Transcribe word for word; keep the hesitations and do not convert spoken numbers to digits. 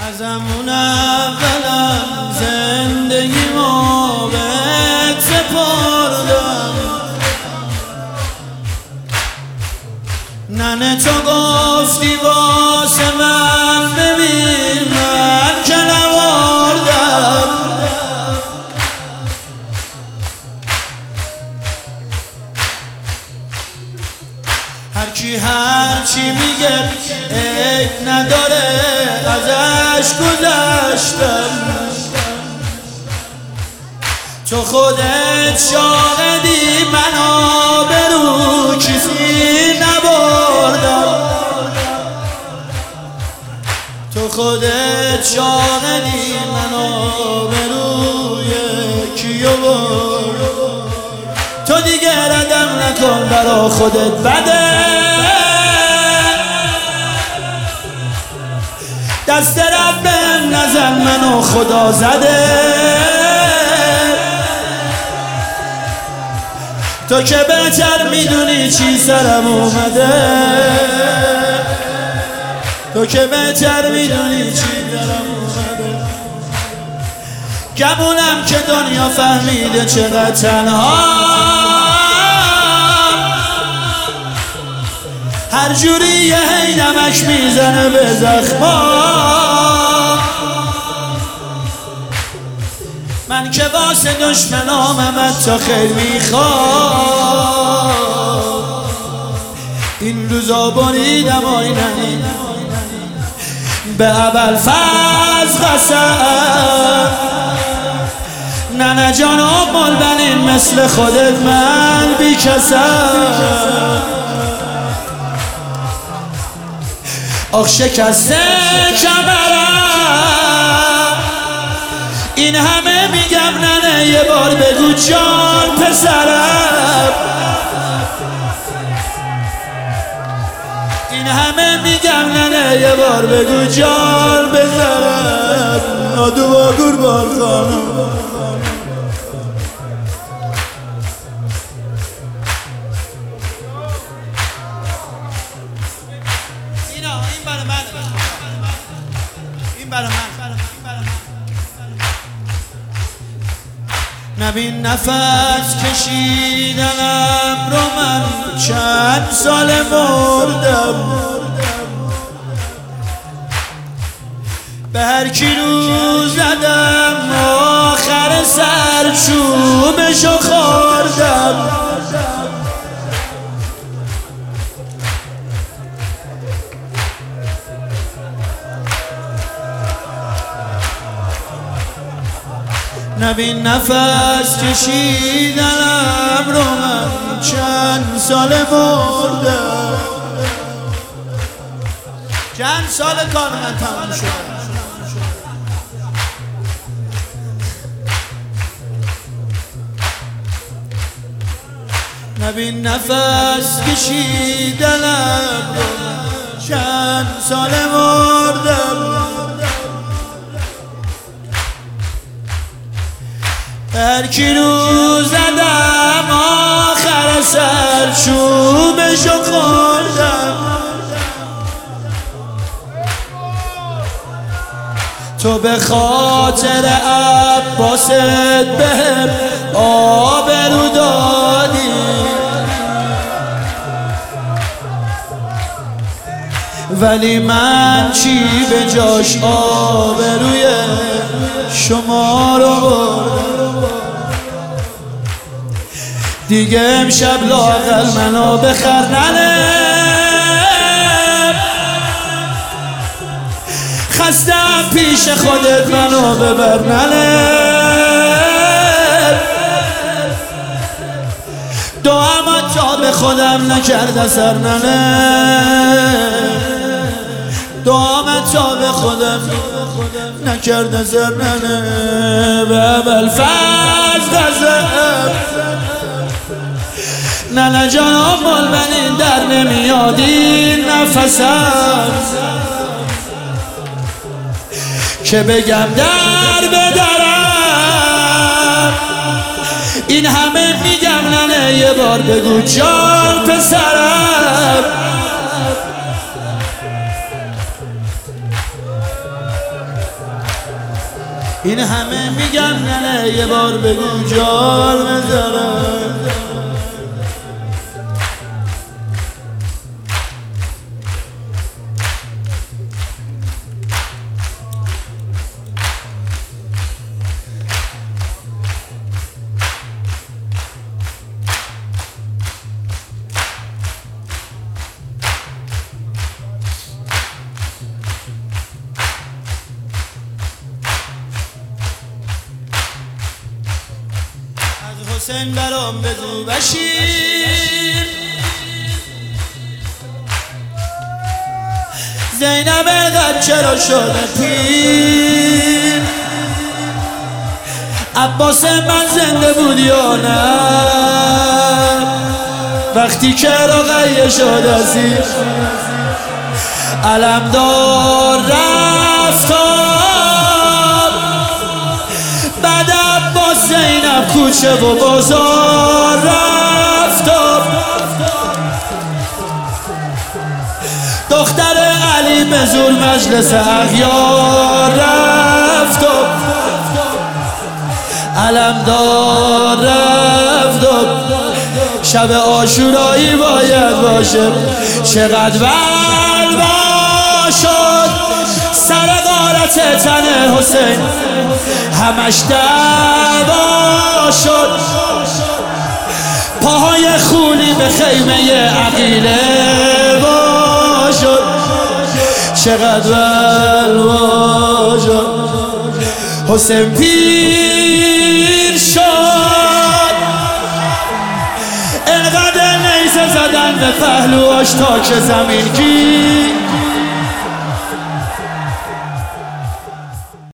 ازمون اولم زندگیمو بهت سپردم. ننه تو گفتی واسه من ببین من که نمردم. هرکی هرچی میگه عیب نداره ازش گذشتم. تو خودت شاهدی من آبرو کسی نبردم. تو خودت شاهدی من آبروی کیو بردم. تو دیگه ردم نکن برا خودت بده. دست ربم نزن منو خدا زده. تو که بهتر میدونی چی سرم اومده. تو که بهتر میدونی چی سرم اومده. گمونم که دنیا فهمیده چقدر تنها. هر جوری یه هی نمک میزنه به زخمام. من که واسه دشمنامم تا خیر میخوام. این روزا بریدم آینه به ابوالفضل قسم. ننه جان مال بنین مثل خودت من بیکسم. آخ شکسته کمرم. این همه میگم ننه یه بار بگو جان پسرم. این همه میگم ننه یه بار بگو جان پسرم. آدو با قربان خانم. نبین نفس کشیدنم رو من چند سال مردم. به هر کی رو زدم آخر سرچوبشو خوردم. نبین نفس کشیدنم رو من چند سال مردم. چند سال کار من تمام شد. نبین نفس کشیدنم رو من چند سال مردم. هر کی رو زدم آخر سرچوبشو خوردم. تو به خاطر عباست بهم آبرو دادی. ولی من چی به جاش آبروی شما رو بردم. دیگه امشب لااقل منو بخر ننه. خستم پیش خودت منو ببر ننه. دعامو تا به خودم نکرد اثر ننه. دعامو تا به خودم نکرد اثر ننه. به ابوالفضل قسم. ننه جان مال من این در نمیاد این نفسم. که بگم در بدرم. این همه میگم ننه یه بار بگو جان پسرم. این همه میگم ننه یه بار بگو جال بذارم. حسین برام بگو بشیر زینب اینقدر چرا شده پیر؟ عباس من زنده بود یا نه وقتی که رقیه شد ازیر؟ علمدار رفتار بعد عباس زینب کوچه و بازار رفتار. دختر علی به زور مجلس اغیار رفتار. علمدار رفتار شب عاشورایی باید باشه چقدر ولوا شد سر غارت تن حسین همش دعوا شد. پاهای خونی به خیمه عقیله وا شد چقدر ولوا شد. حسین پیر شد اینقدر نیزه زدن به پهلوهاش تا که زمین گیر